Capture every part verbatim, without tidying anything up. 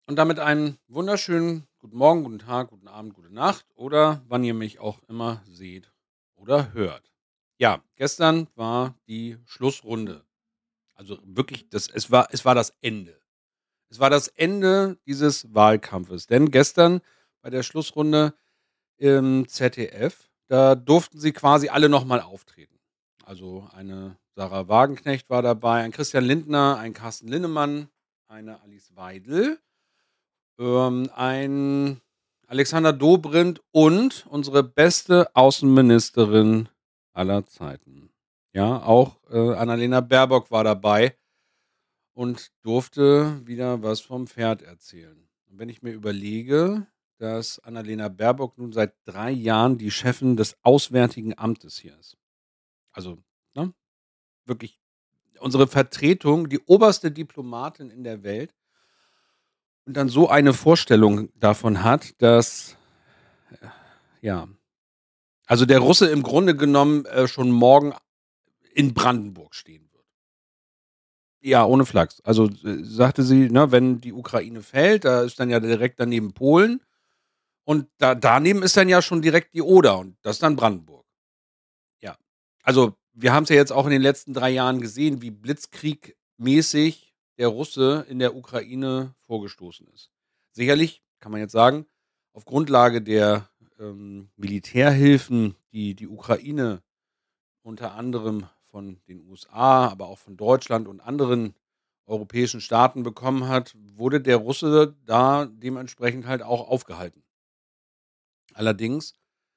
Und damit einen wunderschönen guten Morgen, guten Tag, guten Abend, gute Nacht oder wann ihr mich auch immer seht oder hört. Ja, gestern war die Schlussrunde. Also wirklich, das es war es war das Ende. Es war das Ende dieses Wahlkampfes, denn gestern bei der Schlussrunde im Z D F, da durften sie quasi alle noch mal auftreten. Also, eine Sarah Wagenknecht war dabei, ein Christian Lindner, ein Carsten Linnemann, eine Alice Weidel, ähm, ein Alexander Dobrindt und unsere beste Außenministerin aller Zeiten. Ja, auch, äh, Annalena Baerbock war dabei und durfte wieder was vom Pferd erzählen. Und wenn ich mir überlege, dass Annalena Baerbock nun seit drei Jahren die Chefin des Auswärtigen Amtes hier ist. Also, ne, wirklich unsere Vertretung, die oberste Diplomatin in der Welt und dann so eine Vorstellung davon hat, dass, äh, ja also der Russe im Grunde genommen, äh, schon morgen in Brandenburg stehen wird. Ja, ohne Flachs. Also, äh, sagte sie, ne, wenn die Ukraine fällt, da ist dann ja direkt daneben Polen und da daneben ist dann ja schon direkt die Oder und das ist dann Brandenburg. Ja. Also, wir haben's ja jetzt auch in den letzten drei Jahren gesehen, wie blitzkriegmäßig der Russe in der Ukraine vorgestoßen ist. Sicherlich kann man jetzt sagen, auf Grundlage der, ähm, Militärhilfen, die die Ukraine unter anderem von den U S A, aber auch von Deutschland und anderen europäischen Staaten bekommen hat, wurde der Russe da dementsprechend halt auch aufgehalten. Allerdings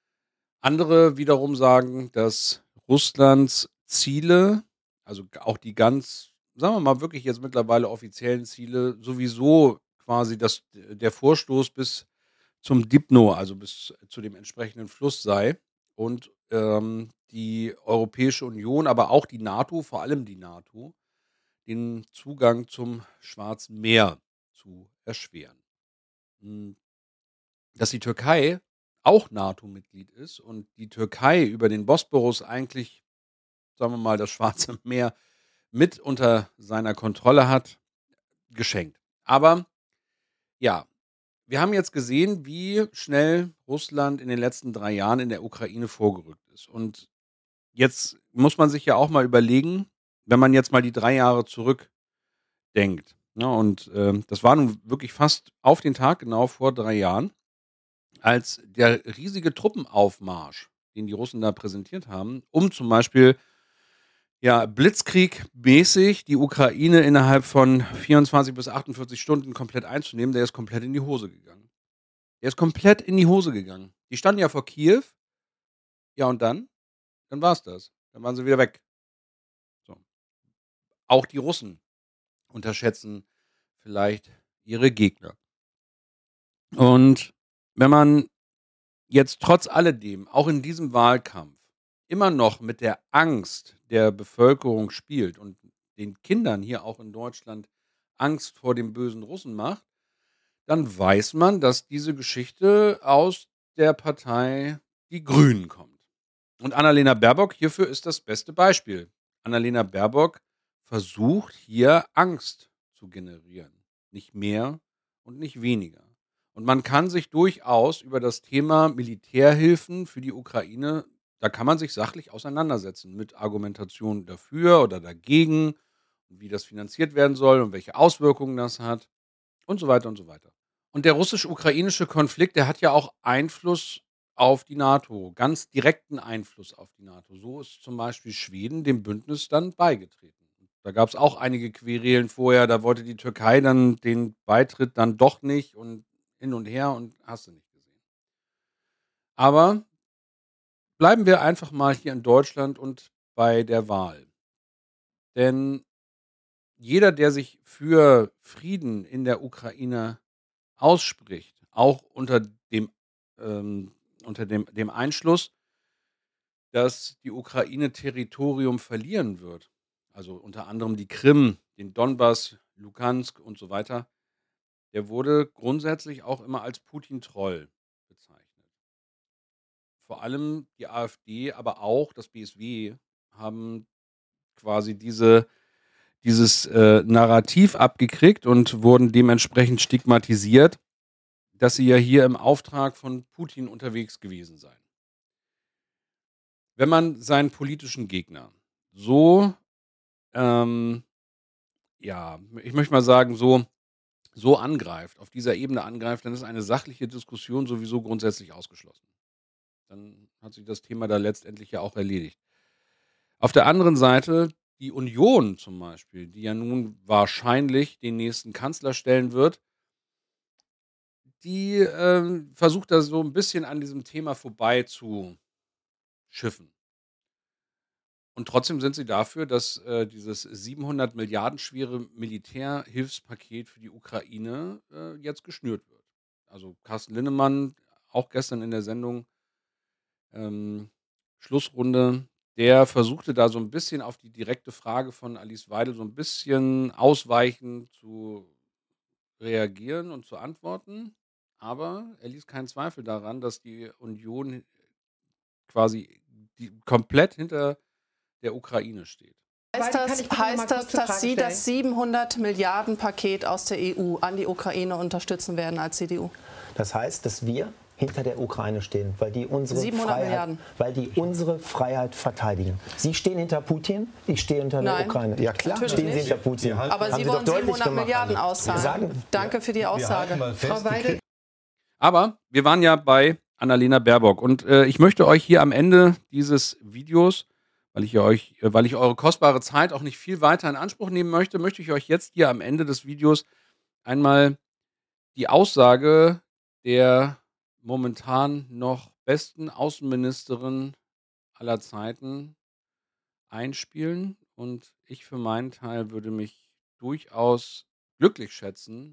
andere wiederum sagen, dass Russlands Ziele, also g auch die ganz, sagen wir mal, wirklich jetzt mittlerweile offiziellen Ziele, sowieso quasi das d der Vorstoß bis zum Dnipro, also bis zu dem entsprechenden Fluss sei und, ähm, die Europäische Union, aber auch die NATO, vor allem die NATO, den Zugang zum Schwarzen Meer zu erschweren. Hm, dass die Türkei auch NATO-Mitglied ist und die Türkei über den Bosporus eigentlich, sagen wir mal, das Schwarze Meer mit unter seiner Kontrolle hat, geschenkt. Aber ja, wir haben jetzt gesehen, wie schnell Russland in den letzten drei Jahren in der Ukraine vorgerückt ist. Und jetzt muss man sich ja auch mal überlegen, wenn man jetzt mal die drei Jahre zurückdenkt, ne? Und, ähm, das war nun wirklich fast auf den Tag genau vor drei Jahren, als der riesige Truppenaufmarsch, den die Russen da präsentiert haben, um zum Beispiel ja, blitzkriegmäßig die Ukraine innerhalb von vierundzwanzig bis achtundvierzig Stunden komplett einzunehmen, der ist komplett in die Hose gegangen. Der ist komplett in die Hose gegangen. Die standen ja vor Kiew. Ja, und dann? Dann war's das. Dann waren sie wieder weg. So. Auch die Russen unterschätzen vielleicht ihre Gegner. Und wenn man jetzt trotz alledem, auch in diesem Wahlkampf, immer noch mit der Angst der Bevölkerung spielt und den Kindern hier auch in Deutschland Angst vor dem bösen Russen macht, dann weiß man, dass diese Geschichte aus der Partei Die Grünen kommt. Und Annalena Baerbock hierfür ist das beste Beispiel. Annalena Baerbock versucht hier Angst zu generieren, nicht mehr und nicht weniger. Und man kann sich durchaus über das Thema Militärhilfen für die Ukraine, da kann man sich sachlich auseinandersetzen mit Argumentationen dafür oder dagegen, wie das finanziert werden soll und welche Auswirkungen das hat und so weiter und so weiter. Und der russisch-ukrainische Konflikt, der hat ja auch Einfluss auf die NATO, ganz direkten Einfluss auf die NATO. So ist zum Beispiel Schweden dem Bündnis dann beigetreten. Da gab's auch einige Querelen vorher, da wollte die Türkei dann den Beitritt dann doch nicht und hin und her und hast du nicht gesehen. Aber bleiben wir einfach mal hier in Deutschland und bei der Wahl. Denn jeder, der sich für Frieden in der Ukraine ausspricht, auch unter dem ähm, unter dem dem Einschluss dass die Ukraine Territorium verlieren wird, also unter anderem die Krim, den Donbass, Luhansk und so weiter, der wurde grundsätzlich auch immer als Putin-Troll bezeichnet. Vor allem die AfD, aber auch das B S W haben quasi diese dieses äh, Narrativ abgekriegt und wurden dementsprechend stigmatisiert, dass sie ja hier im Auftrag von Putin unterwegs gewesen seien. Wenn man seinen politischen Gegner so, ähm, ja, ich möchte mal sagen, so, so angreift, auf dieser Ebene angreift, dann ist eine sachliche Diskussion sowieso grundsätzlich ausgeschlossen. Dann hat sich das Thema da letztendlich ja auch erledigt. Auf der anderen Seite die Union zum Beispiel, die ja nun wahrscheinlich den nächsten Kanzler stellen wird, die ähm, versucht da so ein bisschen an diesem Thema vorbei zu schiffen. Und trotzdem sind sie dafür, dass äh, dieses siebenhundert Milliarden schwere Militärhilfspaket für die Ukraine äh, jetzt geschnürt wird. Also Carsten Linnemann, auch gestern in der Sendung, ähm, Schlussrunde, der versuchte da so ein bisschen auf die direkte Frage von Alice Weidel so ein bisschen ausweichend zu reagieren und zu antworten. Aber er ließ keinen Zweifel daran, dass die Union quasi die komplett hinter der Ukraine steht. Heißt Kann das, ich bitte noch mal heißt das, kurz eine dass Frage Sie stellen? das siebenhundert Milliarden Paket aus der E U an die Ukraine unterstützen werden als C D U? Das heißt, dass wir hinter der Ukraine stehen, weil die unsere, siebenhundert Freiheit, Milliarden. weil die unsere Freiheit verteidigen. Sie stehen hinter Putin, ich stehe hinter der Nein, Ukraine. Ja klar, natürlich stehen Sie nicht. hinter Putin. Wir halten- Aber Haben Sie Sie wollen doch deutlich siebenhundert gemacht. Milliarden Wir auszahlen. sagen- Danke für die Wir Aussage. halten mal fest, Frau die Weidel, Krieg- Aber wir waren ja bei Annalena Baerbock und äh, ich möchte euch hier am Ende dieses Videos, weil ich ja euch, äh, weil ich eure kostbare Zeit auch nicht viel weiter in Anspruch nehmen möchte, möchte ich euch jetzt hier am Ende des Videos einmal die Aussage der momentan noch besten Außenministerin aller Zeiten einspielen. Und ich für meinen Teil würde mich durchaus glücklich schätzen,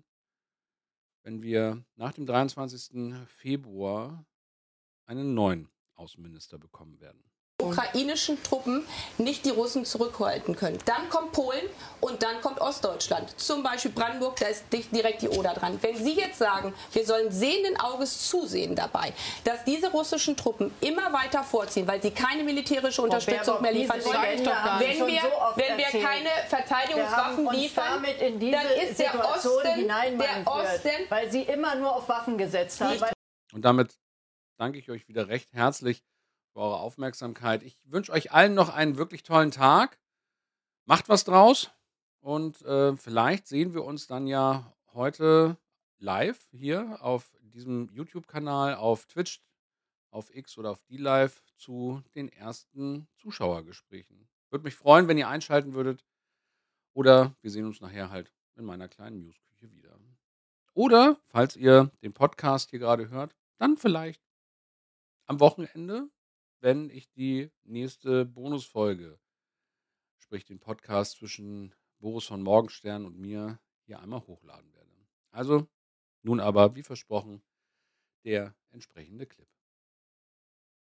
wenn wir nach dem dreiundzwanzigsten Februar einen neuen Außenminister bekommen werden. ukrainischen Truppen nicht die Russen zurückhalten können. Dann kommt Polen und dann kommt Ostdeutschland. Zum Beispiel Brandenburg, da ist dicht- direkt die Oder dran. Wenn Sie jetzt sagen, wir sollen sehenden Auges zusehen dabei, dass diese russischen Truppen immer weiter vorziehen, weil sie keine militärische Unterstützung Baerbock, mehr liefern diese wollen, Länder haben wenn schon wir, so oft wenn wir erzählt. keine Wir haben Verteidigungswaffen uns liefern, damit in diese dann ist der Situation Osten, der hineinmanövriert, Osten weil sie immer nur auf Waffen gesetzt haben. Weil Und damit danke ich euch wieder recht herzlich für eure Aufmerksamkeit. Ich wünsche euch allen noch einen wirklich tollen Tag. Macht was draus. Und äh, vielleicht sehen wir uns dann ja heute live hier auf diesem YouTube-Kanal, auf Twitch, auf X oder auf D-Live zu den ersten Zuschauergesprächen. Würde mich freuen, wenn ihr einschalten würdet. Oder wir sehen uns nachher halt in meiner kleinen Newsküche wieder. Oder, falls ihr den Podcast hier gerade hört, dann vielleicht am Wochenende, wenn ich die nächste Bonusfolge, sprich den Podcast zwischen Boris von Morgenstern und mir, hier einmal hochladen werde. Also, nun aber, wie versprochen, der entsprechende Clip.